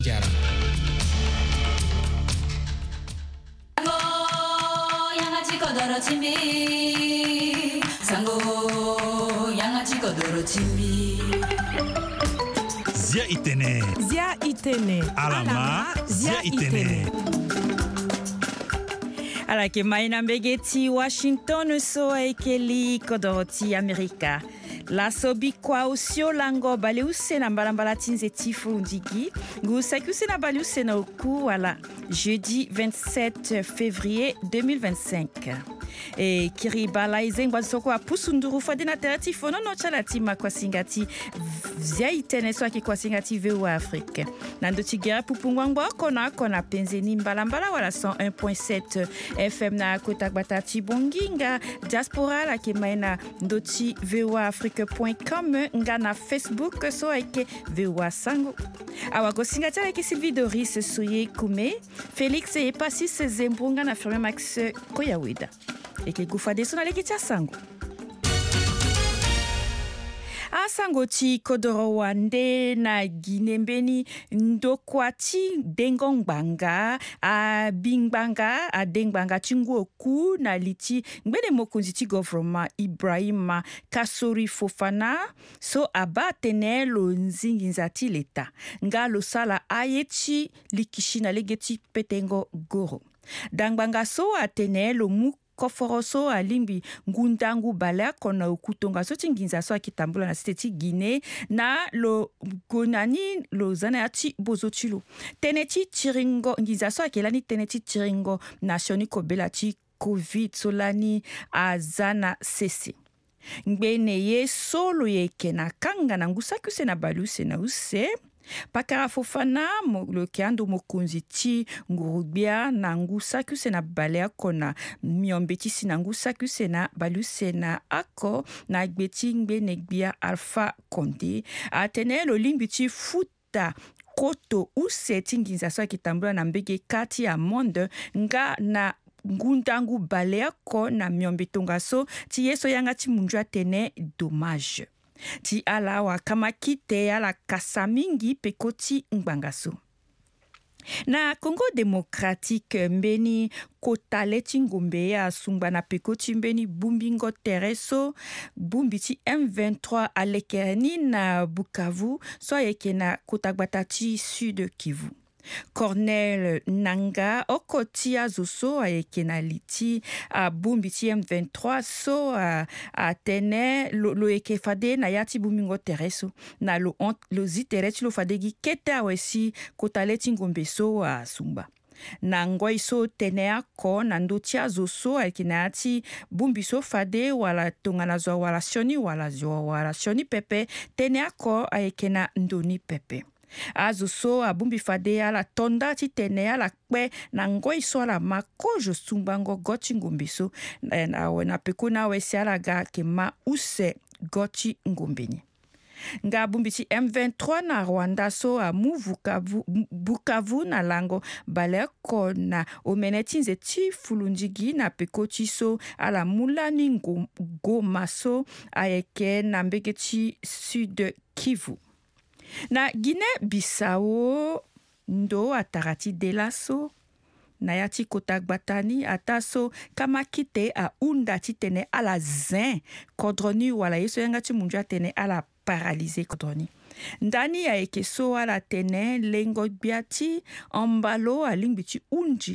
Jara. Zia itene. Zia itene. Alama zia itene. Ala ke maina mbegeti Washington so ekeli kodoroti Amerika. La sobi kwa usio lango bale usena mbalambala tinze tifu ndigi. Ngu sakusena bale usena oku wala jeudi 27 février 2025. E kiribala izengwa soko apusunduru fadina terati fono no chalati makwasingati zia itene so aki kwasingati veu Afrique. Nando tigera pupungwangwa kona penzeni mbalambala wala 101.7 FM na kotagbata tibonginga diaspora la kemaina ndoti voaafrique.com nga na Facebook so eke VOA sango. Awago singata eke Sylvie Doris soye kume Félix e pasi se zembunga na firme Max Koyawida. Eke gufade sona lekitia sango. Asango ti kodoro wande na ginembeni ndokwati dengongbanga a bingbanga a dengbanga chingu oku na liti ngbede mokunzi ti government Ibrahima Kasori Fofana so aba tene lo nzinginza ti leta nga lo sala ayechi likishi na legeti petengo goro dangbanga so atene lo mu koforoso alimbi ngundangu balea kona ukutonga so tinginza so akitambula na siteti Guinée na lo gonani lo zanati bozotilo teneti tiringo nginza so akelani teneti tiringo nationi kobelati covid solani azana sese ngbene ye solo yeke na kanga na ngusakuse na baluse na use Pakara Fofana lo keando mokunzi ti ngurubia na ngusakuse na balea kona miombeti si na ngusakuse na baluse na ako na gbeti ngbene gbia Alpha Condé atene lo limbiti futa koto use tinginza so kitambula na mbege kati ya monde nga na ngundangu balea ko na miombetonga so ti yeso yanga ti munjua tene dommage ti ala wa kamakite ala kasamingi pekoti ngbangaso. Na Congo démocratique mbeni kotale tingombe ya sungba na pekoti mbeni bumbingo tereso bumbiti M23 alekereni na Bukavu so yeke na kotagbata sud Kivu. Cornel Nanga okoti azoso ayeke na liti a bumbiti M23 so a tene lo eke fade na yati bumingo tereso na lo zitere ti lo fade gi kete awesi kotale tingombe so a sumba. Na ngoi so tene ako na ndoti azoso ayeke na yati bumbi so fade wala tongana zwa wala sioni wala zwa wala sioni pepe tene ako ayeke na ndoni pepe. Azoso abumbi fade ala tonda ti tene ala kpe na ngoi so ala makojo sumbango goti ngombeso na peko na wesi ala ga ke ma use goti ngombeni. Nga bumbi ti M23 na Rwanda so amu Bukavu na lango baleko na omeneti nze ti fulundigi na peko ti so ala mulani Goma so ayeke na mbege ti sud Kivu. Na Guinée-Bissau ndo atarati delaso na yati kotagbatani ataso kamakite a unda ti tene ala zin kodroni wala yeso yanga ti munjua tene ala paralyse kodroni. Ndani ya eke so ala tene lengo biati ambalo alingbi ti unji.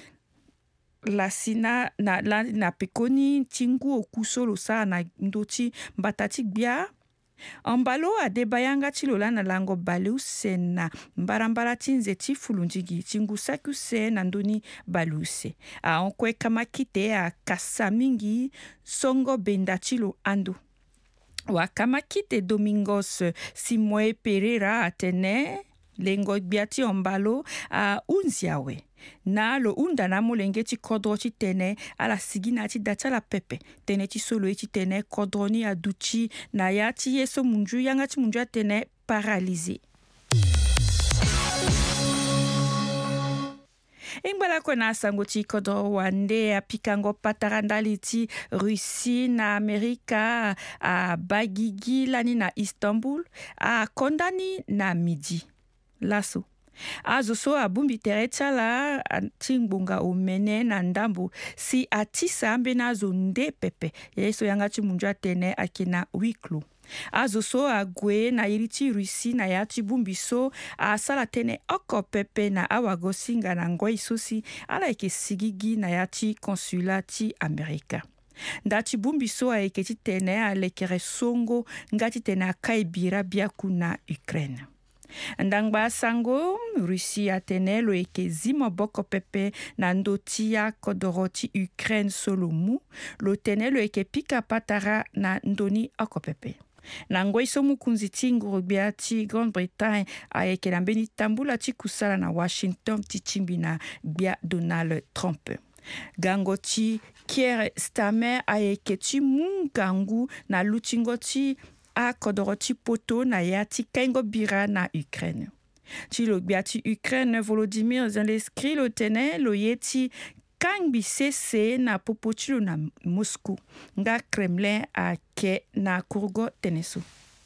Lasina na pekoni tingu okusolo sa na ndoti mbatati bia ambalo adebayanga ti lo la na lango baluse na mbarambara ti nze ti fulundigi ti ngusakuse na ndoni baluse aonkue kamakite a kasa mingi songo benda ti lo ando wa kamakite Domingos Simoe Pereira atene lengo gbia ti ambalo a unziawe na lo unda na molenge ti kodro ti tene ala sigina ti dati ala pepe tene ti solo ti tene kodro ni aduchi na ya ti yeso munju yanga ti munju tene paralyse. Ingbala kona sango ti kodro wande a pikango patarandali ti Russie na Amerika a bagigi lani na Istanbul a kondani na midi. Lasso. Azoso abumbi tere chala tingbunga umene na ndambu si atisa ambe na zonde pepe. Yeso yanga chimunjwa tene akina wiklu. Azoso agwe na iriti Rusi na yati bumbiso asala tene oko pepe na awagosinga na ngoi susi ala eke sigigi na yati konsulati Amerika. Ndati bumbiso a eketi tene alekere songo ngati tene akaibira biaku na Ukraine. Ndangba sango Rusi atene lo eke zimo boko pepe na ndotia kodoroti Ukraine solomu lo tene lo eke pika patara na ndoni oko pepe. Nangoi somu kunziti ngurubia ti Grande-Bretagne a eke nambeni tambula ti kusala na Washington ti chimbi na bia Donald Trump. Gango ti Keir Starmer a eke ti mungangu na lutingo ti a kodoroti poto na yati kengo bira na Ukraine. Ti lo biati Ukraine Volodymyr Zelensky lo tene lo yeti kangbi sese na popotilo na Moscou. Nga Kremlin a ke na kurgo teneso.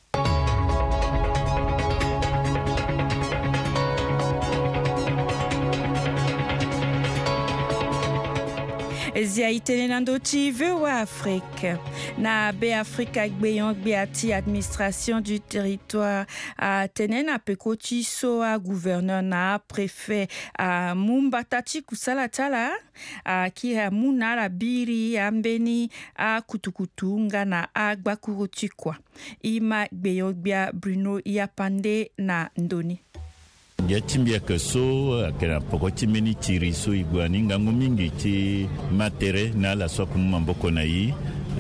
Zia itene nando ti vewa Afrique. Na be Afrique gbeyon gbeati administration du territoire a tene na pekoti so a gouverneur na préfet a mumbatati kusala tala a ki a muna la biri ambeni a kutukutu nga na a gbakuruti kwa. Ima gbeyon gbea Bruno Yapande na ndoni. Yachimbia kaso akena pokoti meni tiri so igwani ngangu mingi ti matere na la soku mamboko na yi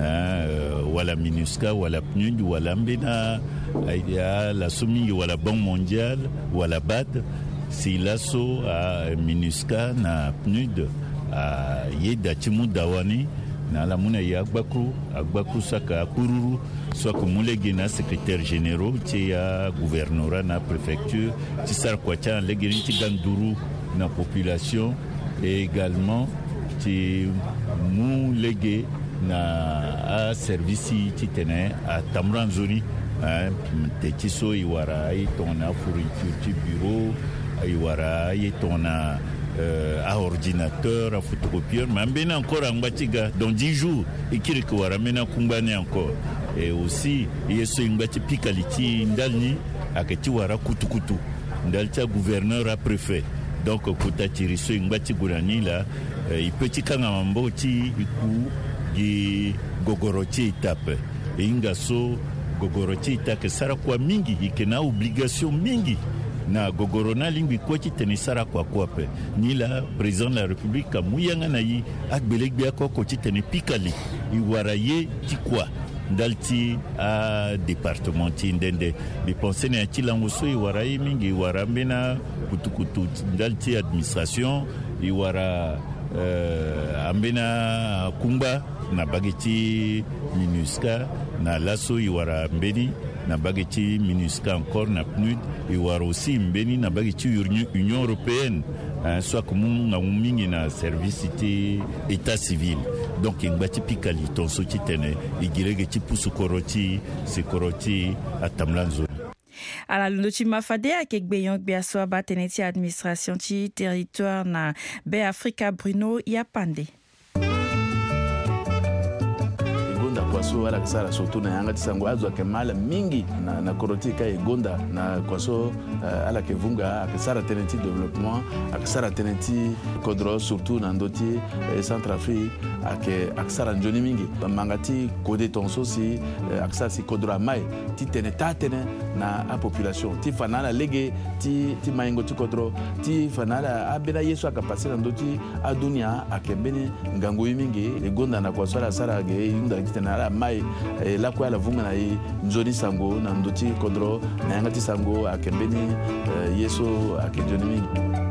wala MINUSCA wala PNUD wala mbena la somingi wala Banque mondiale wala BAD si laso MINUSCA na PNUD yeda timu dawani na la muna ya agbaku saka kururu soit comme les na secrétaire généraux ti ya gouvernorat na préfecture ti sar kwacha legeni ti ganduru na population et également ti mu lege na a service ti tene a tamranzoni te ti so iwara i tona fourniture ti bureau iwara i tona à ordinateur, à photocopieur, mais bien encore en Batiga, dans 10 jours, et qui ramène Kumbane encore. Et aussi, il y a ce Ngati Pikaliti, Ndalni, à Ketiwara Kutukutu, Ndalta gouverneur à préfet. Donc, Kutati so Ngati Gourani, là, il peut y avoir Iku, Gi Gogoroti tape. Et Ingaso, Gogoroti tape, Sarakwa Mingi, il y a une obligation Mingi. Na gogorona lingwi kwati tenisara kwa kwape ni la président de la république muyanga na yi akbeleg bia ko koti tene pikali iwaraye tikwa ndalti a département ti ndende bi penser na ti langoso iwaraye mingi warambena kutukutu ndalti administration iwara ambena kumba na bageti MINUSCA na laso iwara mbeni na bageti MINUSCA encore na PNUD iwara aussi mbeni na bageti Union européenne soit comme na mingi na service ti état civil donc ngati pikali ton so ti tene igirege ti pusu koroti se koroti atamlanzo. Ala lundi mafade ake gbeyon gbeaso abatene ti administration ti territoire na be Africa Bruno Yapande. Kwaso wala kisara soto na yanga tisango azo akemala mingi na korotika egonda na kwaso ala kevunga akisara tenenti développement akisara tenenti kodro surtout na ndoti Centrafrique akisara njoni mingi mangati kode tonso si akisara si kodro amai ti tene tatene na a population ti fanala lege ti maingo ti kodro ti fanala abena yesu akapasira ndoti adunia akembeni ngango mingi egonda na kwaso ala sara ge yunda kitena ala mai la kwa la vunga na yi njoni sango na ndoti kodro na yangati sango akembeni yesu akenjoni mingi.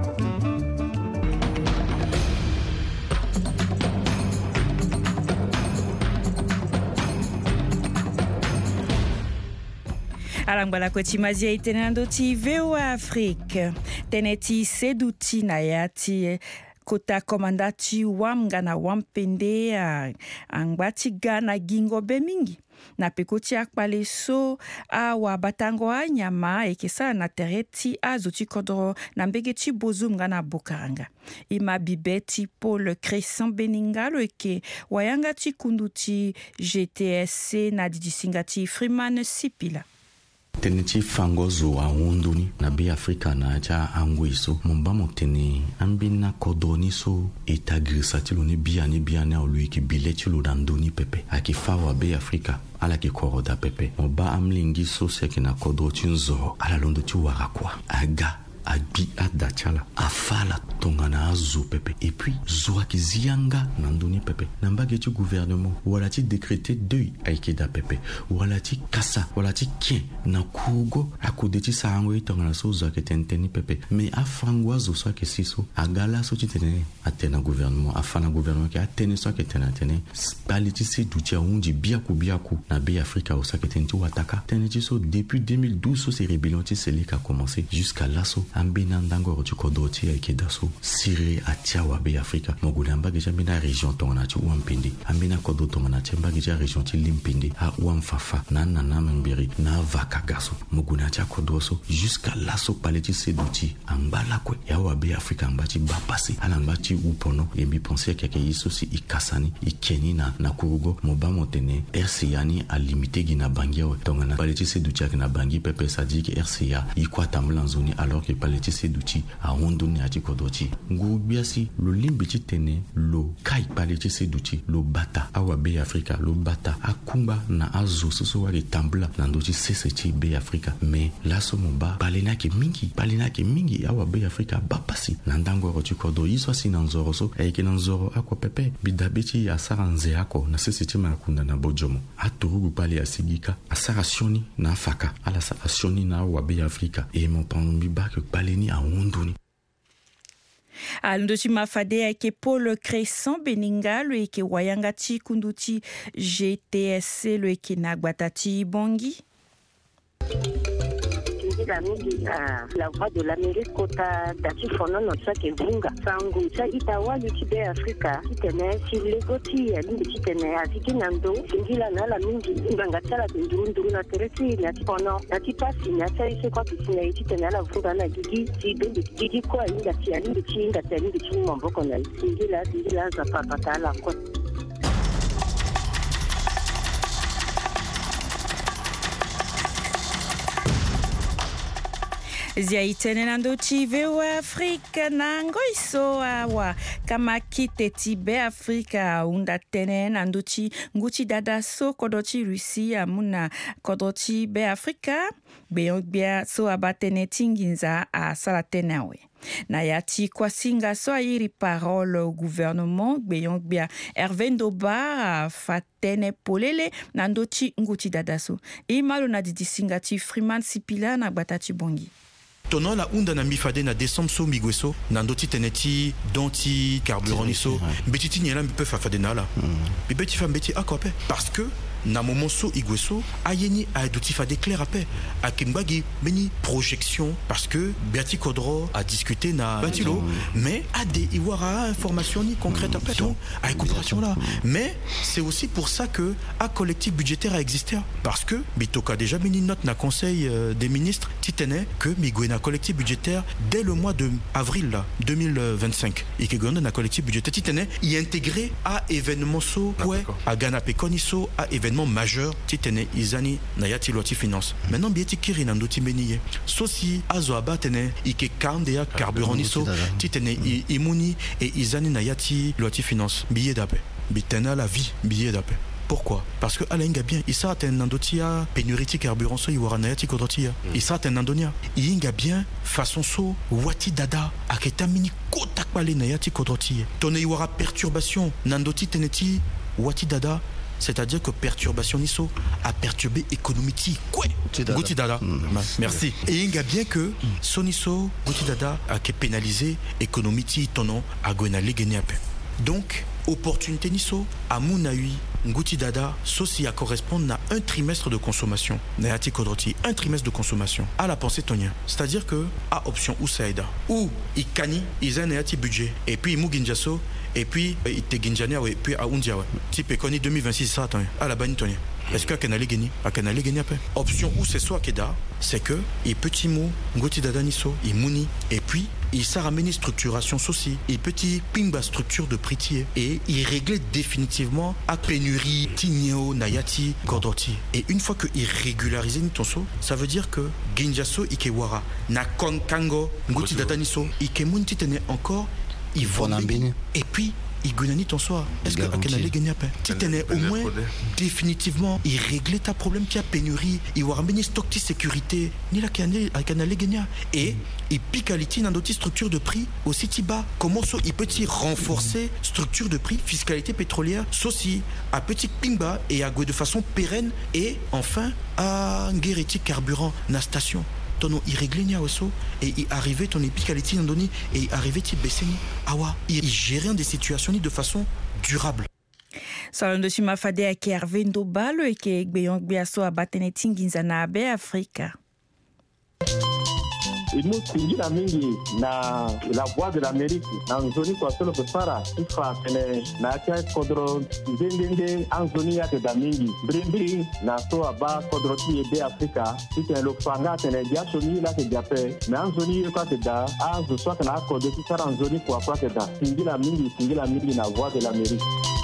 Alangwala koti mazia itenando ti VOA Afrique teneti seduti na yati kota komandati wamga na wampende angbati gana gingo bemingi na pekoti akpale so awa batango anyama ekesa na tereti azuti kodro na mbegeti bozum ngana bokaranga ima bibeti Paul Crescent Beningalo eke wayanga ti kunduti GTSC na didisingati Freeman Sipila Teneti fangozo a unduni na be Afrika na ja angwiso mumbamo tene ambina kodoni so etagrisa tilo ne biane olu ki bileti lo dandoni pepe akifawa be Afrika ala ki koroda pepe moba amlingi so sekina kodo chinzo ala londo ti warakwa aga agbi adachala afala tongana azu pepe et puis zoa ki zianga nandoni pepe nambage tu gouvernement wala ti décréter deuil aikeda pepe wala ti kasa wala ti kien na kugo akode ti sango tongana so zoa ke tenteni pepe mais afangwa zo so ke siso agala so ti tene atena gouvernement afana gouvernement ke atene so ke tena tene pali ti se dutia unji biaku na be Afrika o so ke tenti wataka tene ti so depuis 2012 so se rébellion ti seli ka commencé jusqu'à là so ambina ndango tu kodoti aikeda so siri atiawa be Afrika mogulamba ke jambina région tongana ti wampindi ambina kodo tongana ti mbagi ti région ti limpindi a wamfafa na mbiri na vakagaso moguna ti kodo so jusqu'à là so paleti seduti ambala kwe yawa be Afrika mbati bapasi ala mbati upono yembi penser que yiso si ikasani ikeni na kurugo moba motene RCA ni a limité gina bangia tongana paleti seduti na bangi pepe sadiki RCA ikwa tamlanzoni alors que paleti seduti a hondoni ati kodoti ngubiasi lo limbiti tene lo kai paleti seduti lo bata awa be Afrika lo bata akumba na azo so wali tambla na ndoti seseti be Afrika mais la so moba balena ke mingi awa be Afrika bapasi na ndango ro kodo yiso si na nzoro so eke na nzoro akwa pepe bidabiti asara nze ako na seseti makunda na bojomo aturugu pale asigika asara sioni na afaka ala sara sioni na awa be Afrika e mon pambi ba ke paleni a hondoni alondoci mafade ayeke Paul Crescent Beninga lo yeke wayanga ti kunduti GTSC lo yeke na gbata ti bongi la mingi la voix de l'Amérique kota dati fono no tsake vunga sangu tsa itawa lutibe Afrika kitene si legoti ya limbi kitene aziki nando singila na la mingi nganga tsala nduru na tereti na tipono na tipasi na tsa ise kwa kitene kitene la vunga na gigi si bende gigi kwa inga ti ya limbi ti inga tsa limbi ti mboko na singila za papata la kwa zia itene nando ti VOA Afrika na ngoiso awa kama kite ti be Afrika unda tene nando ti nguti dada so kodo ti Russia muna kodo ti be Afrika beyogbia so abatene tinginza a sala tenawe na yati kwa singa so ayiri parole au gouvernement beyogbia Hervé Ndoba fatene polele nando ti nguti dada so imalo na didisinga ti Freeman Sipila na gbata ti bongi tono la unda na mifade na décembre so migweso na ndoti teneti donti carburant so betiti nyela mpe fafade na la beti fa beti akope parce que na moment so igweso ayeni a doti fade clair ape akimbagi beni projection parce que Beati Kodro a discuté na batilo mais a des iwara information ni concrète ape donc a coopération là mais c'est aussi pour ça que a collectif budgétaire a existé parce que bitoka déjà beni note na conseil des ministres titene que migwena collectif budgétaire dès le mois de avril là 2025 et que gonda na collectif budgétaire titene y intégré à événement so ouais à Ghana pekoniso à événement majeur titene izani na yati loti finance maintenant bieti kiri na ndoti beniye so si azo abatene ike kandea carburant niso titene imuni et izani na yati loti finance billet d'appel bitena la vie billet d'appel. Pourquoi? Parce que Alainga bien, il s'est un nandotia, pénurie carburant so, il y aura nayati kodotia. Il s'est un nandonia. Il y a bien, façon so, wati dada, aketa mini kotak pale nayati kodotia. Tonne y aura perturbation, nandoti teneti, wati dada. C'est-à-dire que perturbation niso a perturbé économie quoi Gouti dada. Merci. Et il y a bien que soniso Gouti dada a pénalisé économie tonon a gona legeniape. Donc opportunité niso à Mounaui Ngouti dada ceci à correspondre à un trimestre de consommation Nayati Kodroti un trimestre de consommation à la pensée tonien c'est-à-dire que à option ou saïda ou ikani ils ont Nayati budget et puis Muginjaso et puis il te ginjania et puis à undia type koni 2026 ça attends à la banitonia est-ce que kanale gagner après option où c'est soit keda c'est que et petit mot ngoti dadaniso et muni et puis il s'est ramené structuration aussi et petit pimba structure de pritier et il réglait définitivement à pénurie tigneo nayati gordoti et une fois que il régularisait Nitonso ça veut dire que ginjaso ikewara na konkango ngoti dadaniso ikemunti tenait encore il volait et puis il gagne ton soir. Est-ce que Akanale gagne pas? Si tu au moins définitivement, il réglait ta problème qui a pénurie, il va ramener stock de sécurité, ni la Akanale gagne. Et il pique à l'iti dans d'autres structures de prix aussi bas. Comment ça il peut renforcer structure de prix, fiscalité pétrolière, ceci à petit pingba et à de façon pérenne et enfin à guériti carburant na station. Ton irréglé aussi et il arrivait ton épicalité ndoni et il arrivait ti beseni awa il gérait des situations de façon durable. Salon de Sima Fade qui Hervé Ndobalo et qui Gbeyon Gbeaso a Bateneti Nginzana be Africa. Nous tingi na mingi na la voix de l'Amérique na nzoni kwa solo pesara ifa kene na kia kodro ndende anzoni ya da mingi brimbiri na so aba kodro ti ebe Afrika ite lo fanga tene dia soni la ke jape na anzoni yo kwa da anzo so kana kodro ti sara anzoni kwa da tingi na mingi na voix de l'Amérique.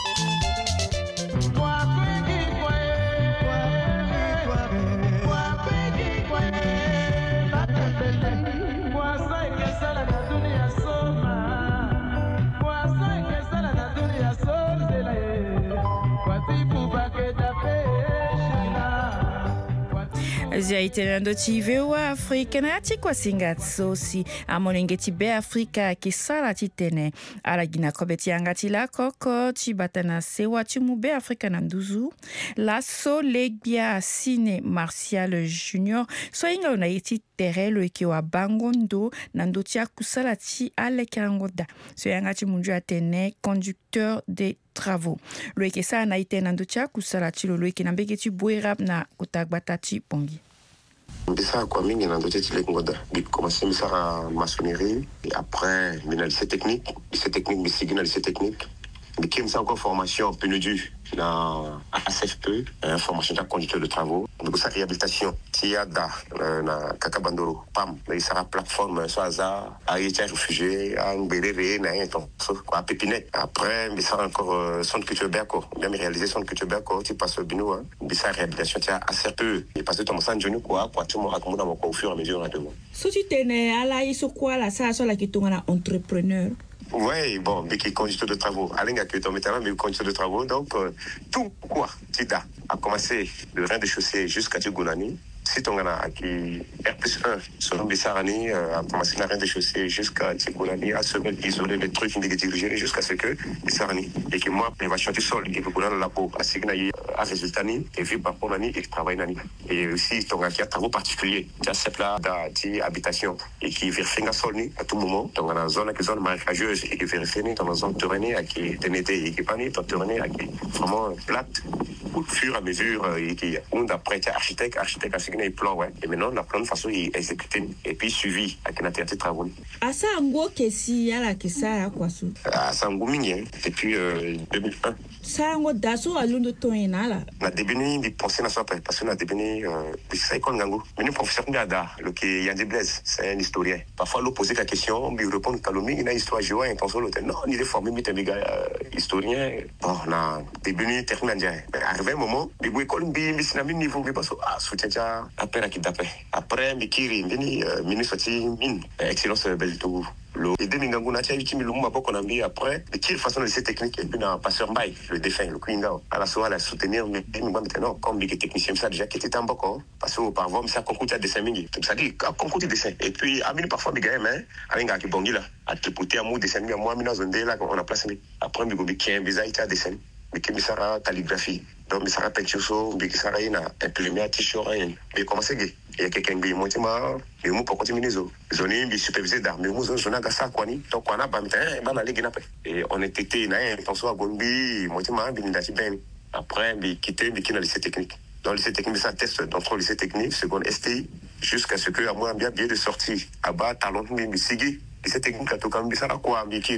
Zia itenando tivewa Afrika na atikwa singatsosi amonengeti be Afrika kisala titene ala gina kobeti angati la koko tibatana sewa timu be Afrika na nduzu la so legbia sine Martial Junior so inga unaiti terelo ikiwa bangondo na ndotia kusala ti ale kangoda so yangati munju atene conducteur de travaux lo ekesa na itena ndotia kusala ti lo ekinambeke ti boerap na kutagbata ti pongi. Mbisa kwa mingi na ndote tile ngoda bip commencer mbisa à maçonnerie et après mina lycée technique mbisi na lycée technique bikim ça encore formation PNUD na ACFP formation de conducteur de travaux donc ça réhabilitation tiada na kakabandoro pam mais ça la plateforme so aza aïtia réfugié en béréré na donc quoi pépinet après mbisa encore centre culture berco même réaliser centre culture berco tu passes bino mbisa réhabilitation tia ACFP et parce que ton sang jeune quoi tu me racontes au fur et à mesure na devant so tu tene ala iso quoi la ça so la kitonga entrepreneur. Oui, bon, mais qui est conducteur de travaux. Alinga qui est en métal, mais conducteur de travaux. Donc, tout quoi, Tida a commencé le rang de chaussée jusqu'à Tigounani. Si ton gars qui R+1 sur Bissarani a commencé le rang de chaussée jusqu'à Tigounani, à se mettre isoler les trucs négatifs jusqu'à ce que Bissarani. Et que moi, je vais chanter sol, et puis dans la peau, à Signaï, à Résultani, et puis par Nani, et travail Nani. Et aussi, ton gars qui a travaux particuliers, qui a cette là d'habitation, et qui vérifie un sol à tout moment, dans une zone qui est zone marécageuse, et qui vérifie dans une zone terrenée, qui est été équipée, dans terrenée, qui est vraiment plate, au fur et à mesure, et qui on d'après architecte a signé un plan, ouais. Et maintenant, la plan de façon est exécutée, et puis suivi avec une activité de travaux. À ça, en gros, qu'est-ce qu'il y a là, qu'est-ce ça, quoi, ça? À ça, en gros, depuis 2001. Ça, en gros, d'assaut à l'une de ton là. On a débuté de penser à ça, parce qu'on a débuté de ça, comme Gango. Mais nous, professeur Ndiada, le qui est Yann Blaise, c'est un historien. Parfois, l'on posait la question, mais il répond calomnie, il a une histoire jouée, un penseur, l'autre, non, il est formé, mais un gars historien. Bon, on a débuté, terminé, arrivé un moment, mais vous école, mais c'est un niveau, mais pas ça, soutien, après, qui d'après. Après, mais qui est ministre de mine, excellence, belle tout. Et dès que nous avons eu le mot qu'on a mis après, de quelle façon de ces techniques et puis dans passeur Mbaye, le défunt, le Queen à la soirée, à soutenir, mais maintenant, comme les techniciens, ça déjà qui était un beaucoup, parce qu'auparavant, ça concourt à dessin mini. Ça dit, concours de dessin. Et puis, à mine parfois, des gars, avec un bon là, à tripoter à mot dessin, moi, dans un dé là, on a placé. Après, il y a un bizarre, il y a dessin. Mais qui ça la calligraphie. Donc, ça rappelle que mais qui ça a imprimé à t-shirt. Mais comment c'est que il y a quelqu'un qui monte ma mais moi pour continuer les autres zone bi supervisé d'art mais moi zone ga ça quoi ni donc on a pas na légui na et on était na intention à Gombi monte ma bi ndati ben après bi quitter bi qui na lycée technique dans le lycée technique ça test d'entre lycée technique seconde STI jusqu'à ce que à moi bien de sortie à bas talon bi sigi lycée technique à tout comme ça quoi bi kiri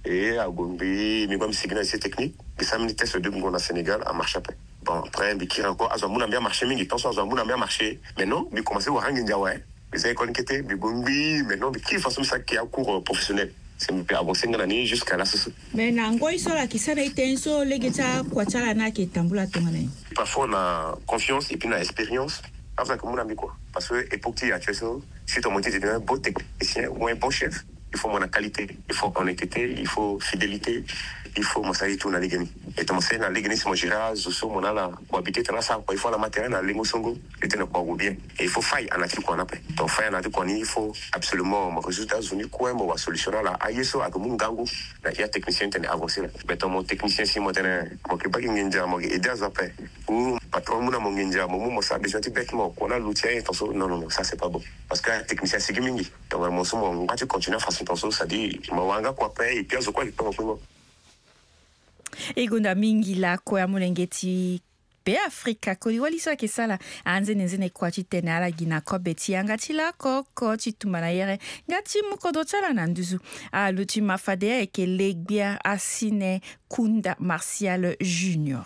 et à Gombe, mais comme c'est une technique, et ça me teste de Gombe au Sénégal à marcher après. Bon, après, mais qui encore, à Zambou n'a bien marché, mais il pense à Zambou n'a bien marché. Mais non, mais commencé à voir un Ndiaoué. Mais ça, école qui était, mais Gombe, mais non, mais qui façon ça qui a un cours professionnel. C'est un peu avancé dans l'année jusqu'à la sauce. Mais Nango, il sera qui s'en est tenso, les gars, quoi, ça n'a qui est tamboula tongane. Parfois, on a confiance et puis on a expérience. Enfin, comme on a mis quoi. Parce que, époque, il y a tu sais, si ton moitié, tu es un bon technicien ou un bon chef, il faut la qualité, il faut honnêteté, il faut fidélité, il faut m'assailler tout dans les gagnés. Et tu m'as dans les gagnés, c'est mon gérard, Zoso, mon ala, pour habiter, tu as ça, il faut la matériel, la lingo songo, et tu n'as pas bien. Et il faut faille en attitude qu'on appelle. Donc, faille en attitude qu'on il faut absolument, mon résultat, zoni, quoi, mon solutionner là, aïe, ça, à mon gango, il y a technicien, tu es avancé là. Mais ton mon technicien, si moi, tu es, mon qui pas qui m'india, mon aider à zapper, ou patron, mon india, mon ça, besoin de bêtement, qu'on a l'outil, non, ça, c'est pas bon. Parce que technicien, c'est qui m'india. Donc, mon son, on va continuer à faire son ça dit, mawanga kwa pe, et puis, quoi, il peut en Egonda mingi la kwa mulengeti pe Afrika koli walisa ke sala anze nenzene kwa chitene ala gina ko beti angati la ko chitumana yere ngati mukodo chala nanduzu a luti mafade eke legbia asine Kunda Martial Junior.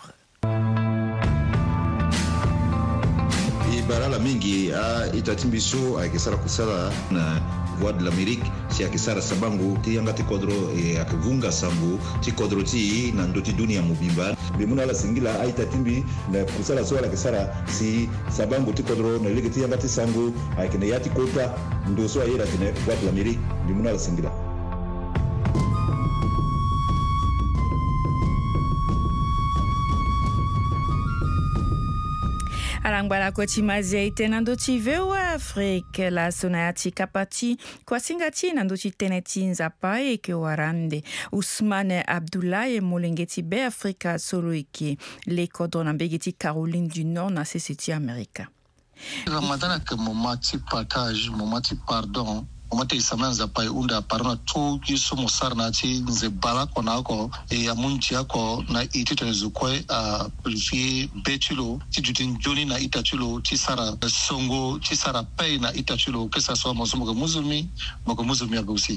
Barala mingi itatimbiso akisara kusala na Voix de l'Amérique si akisara sabangu ti yangati kodro akivunga sambu ti kodro ti na ndoti dunia mubimba bimuna la singila aitatimbi na kusala so akisara si sabangu ti kodro na ligi ti yangati sangu akine yati kota ndo so ayera tine Voix de l'Amérique bimuna la singila. Alangwala koti mazia ite nandochi vewa Afrique la sonayati kapati kwa singati nandochi teneti nzapa eke warande Ousmane Abdoulaye molengeti be Afrika solo eke le kodona begeti Caroline du Nord na seseti Amerika. Ramadan ke momati partage, momati pardon. Omate isaman zapai unda parona tu kiso mosarna ti nze bala konako e amunchi ako na itite zukwe a purifier betulo ti jutin joni na itatulo ti sara songo ti sara pay na itatulo que ça soit moko musulmi abusi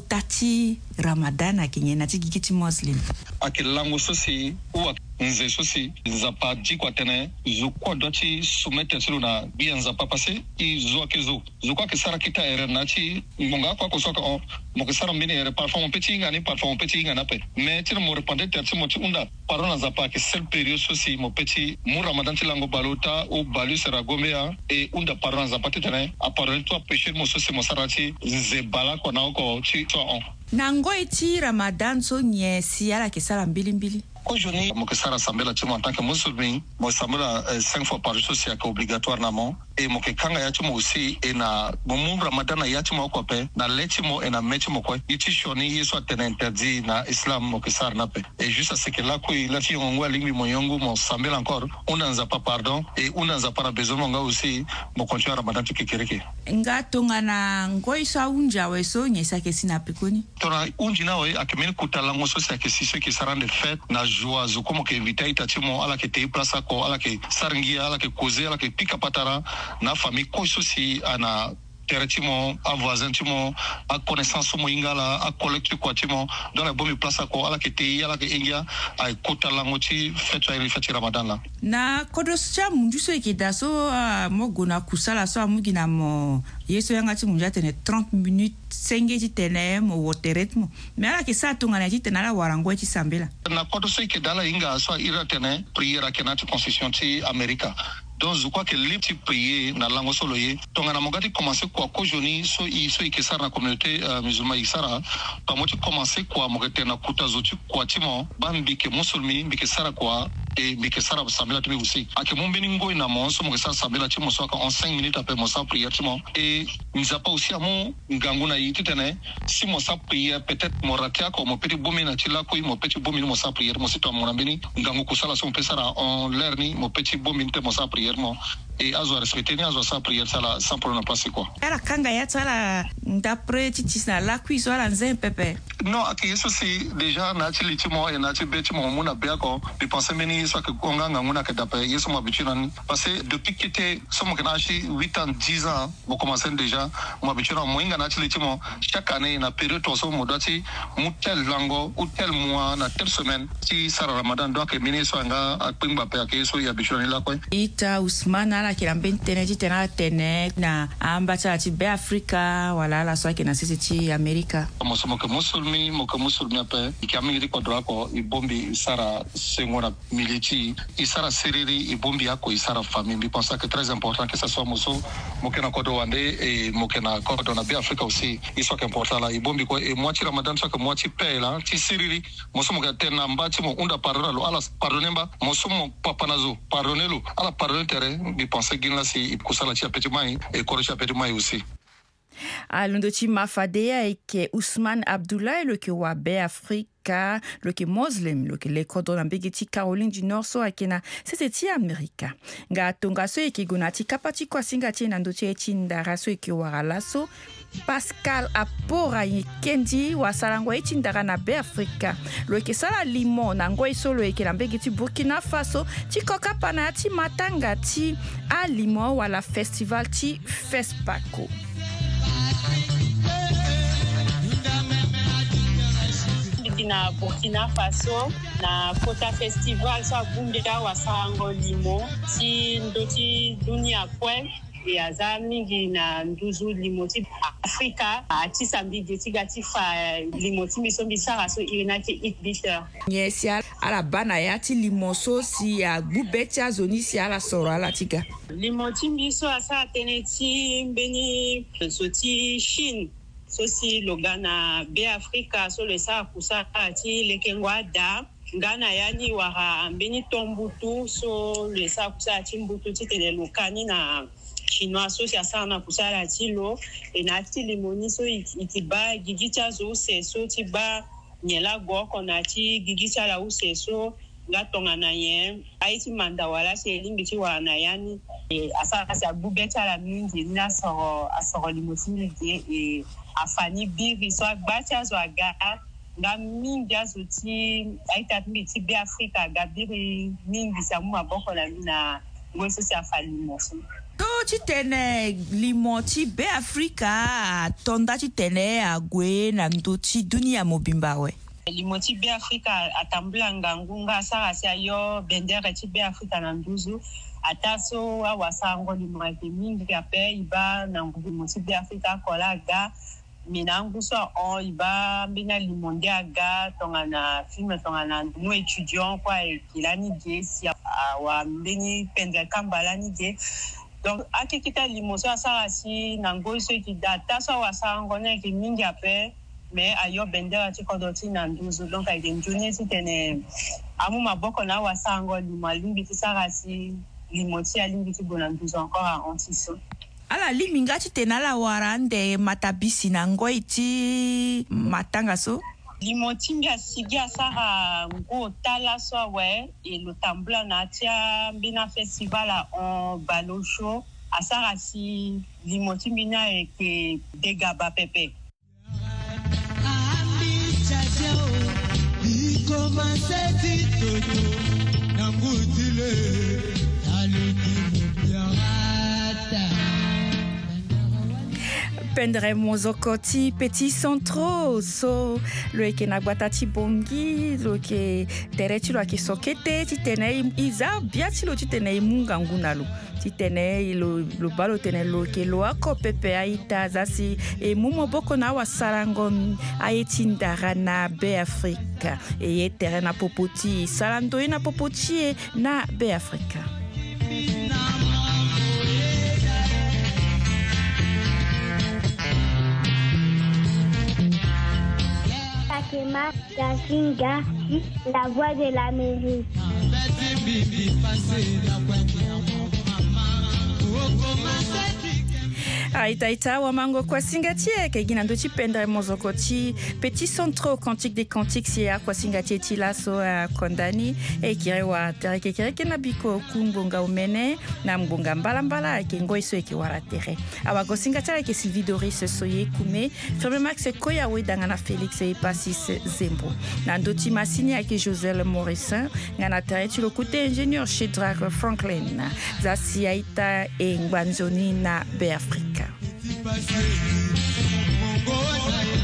kotati Ramadan akinyena ti gikiti muslim akilango sosi ou nze sosi nzapa di kwa tene zukwa doti soumettre sur na bien nzapa passé i zokezo zukwa ke sara kita erena ti monga kwa kosoka on mo sara mbini ere parfois on petit ngani parfois on petit ngana pe mais ti mo répondre terti mo ti unda parona nzapa ke seul période sosi mo petit mo Ramadan ti lango balota ou balu sera gomea et unda parona nzapa ti tene a parole toi péché mo sosi mo sara ti nze bala kona ko ti to on nango iti Ramadan so nye si ala ke sara mbili Aujourd'hui, mon sara sambela tu en tant que musulman, moi sambela 5 fois par jour c'est obligatoirement et mon kanga ya tu aussi et na mon Ramadan ya tu mo ko pe na leti mo et na mechi mo ko iti shoni yeso atena interdit na islam mo sara na pe et juste à ce que là ko la ti on wa lingui mo yongo mo sambela encore on anza pas pardon et on anza pas besoin nga aussi mo continuer Ramadan tu kikereke ngatonga na ngoi sa unja we so nyesa ke sina pikoni tona unji na we akemel kutala ngo so c'est que si ceux qui sera de fête na joie zo como que inviter itatimo ala que te place ko ala que saringia ala que causer ala que pika patara na famille ko sosi ana teretimo a voisin timo a connaissance mo ingala a collecte ko timo dans la bonne place ko ala que te ala que ingia ay kotala ngoti fête Ramadan la na kodoscha munjuso ikidaso mo gona kusala so amugina mo yeso yanga ti munja tene 30 minutes sengeti tene mo woteretmo mais ala ke sa tunga na ti tene ala warango ti sambela na kodoso ikidala inga so ira tene prière kenati constitution ti America. Donc je crois que les petits prier na langue solo ye donc na mogati commencer quoi ko joni so ikisara na communauté musulmane ikisara pa mo ti commencer quoi mogati na kuta zoti quoi timo bambi ke musulmi mbike sara quoi et mbike sara samela tu aussi ake mon beningo ina mo so mogati samela timo so en 5 minutes après mo sa prière timo et nous a pas aussi amo ngangu na yiti tene si mo sa prière peut-être mo rakia ko mo petit bomi na tila ko mo petit bomi mo sa prière mo sito mo na beni ngangu ko sala so pesara on lerni mo petit bomi te mo sa prière et azo respecter ni azo sa prière ça là sans problème passer quoi ala kanga ya tsala d'après titisna la cuisine ala nzempepe non, ok, ça c'est déjà naturel, et naturel, mon abiako, je pensais que soit que Konga, Nguna, que d'après, ils sont habitués. Parce que depuis que j'étais, 8 ans, 10 ans, on commençait déjà, on habitué à moins, chaque année, dans la période, on s'est tel langue, ou tel mois, dans telle semaine, si ça Ramadan, donc, mini soit à Pimbape, à soit habitué à la coin. Ita Ousmane, ala qui l'ambien teneti tena tenek, na ambata ati be Afrika, wala la soit qui na sisi Amerika. Mo musulmi ape, ikiamiri kwa drako, ibombi isara sengona militi, isara seriri, ibombi yako isara famille. Je pense que c'est très important que ça soit moso, mokena kodo wande et mokena kodo na be Afrika aussi. Il soit important là, ibombi quoi et moitié Ramadan soit que moitié paix là, ti seriri, moso mokena tena mbati mo unda pardona lo, ala pardonemba, moso mo papanazo, pardonnez-le, ala pardonner tere, je pense que là c'est kusala chia petit mai et korocha petit mai aussi. Alondoti mafadea eke Ousmane Abdoulaye le ke wabe Afrika le ke Muslim le ke le kodona begeti Caroline du Nord so akena c'était Amerika nga tonga so eke gonati kapati kwa singa tina ndoti etindara so eke waralaso Pascal Apora Kendi wasarango etindara na be Afrika le ke sala limon na ngoi solo eke na begeti Burkina Faso ti koka panati matanga ti a limon wala festival ti Fespaco. Na Burkina Faso na Kota Festival sa bumbika wasango limo si ndoti dunia kwe ya mingi na nduzu limoti Afrika ati sambi geti gati fa limoti misombi sara so irinati it bitter yes ya ala bana ya ti limoso si ya gubeti azoni si ala soro ala tiga limoti biso asa teneti mbeni soti Chine sosi logana be Afrika so le sa kusa ati lekengwa da ngana yani wara mbeni tombutu so le sa kusa ati mbutu titele lokani na chinois so ya sana kusa ati lo e na ati limoni so ikiba gigicha zo se so tiba nyela go kona ati gigicha la use so ngatonga na yen aiti manda wala se limbichi wana yani asa asa bubeta la mingi na so asoro limosini e afani biri so agbacha so aga nga mingi azuti aita mbiti be Afrika gabiri mingi samu maboko la mina ngweso si afani moso to chitene limoti be Afrika tonda chitene agwe na ndoti dunia mobimba we limoti be Afrika atambula ngangunga sara sia yo bendera ti be Afrika na nduzu ataso awasango limati mingi ape iba na limoti be Afrika kola ga minangu so on iba mbina limonde aga tongana film tongana no étudiant kwa kilani gesi wa mbeni pendra kambala ni ge donc akikita limoso asara si nango so ki data so wasango ne ki mingi ape mais ayo bendera ti kodoti na nduzu donc ay den juni si tene amu maboko na wasango limalimbi ti sara si limoti alimbi ti bona nduzu encore à antiso ala liminga ti tena la warande matabisi na ngoi ti matanga so limoti mbia sigia sara ngo tala so we e lo tambula na tia mbina festival en balocho asara si limoti mbina e ke degaba pepe Pendre mozokoti petit centro so lo ke na gwatati bongi lo ke terechi lo ke sokete ti tene iza biati lo ti tene munga ngunalo ti tene lo balo tene lo ke lo ako pepe aita zasi e mumo boko na wasarango aitindara na be Afrika e tere na popoti salando na popoti na be Afrika Fakema Gazinga, la voix de l'Amérique. Aitaita wamango kwa singatie kegina ndo chipenda mozoko chi petit centro cantique des cantiques ya kwa singatie tilaso kondani kire wa tereke kire na biko kumbonga umene na mbonga mbala ke ngoiso eki wala tere awago singatia ke Sylvie Doris soye kume Ferme Max koya we dangana Félix e Passis Zembo na ndoti masini ake Josel Morissin ngana tereti le côté ingénieur chez Drake Franklin zasi aita e ngwanzoni na Beafrika.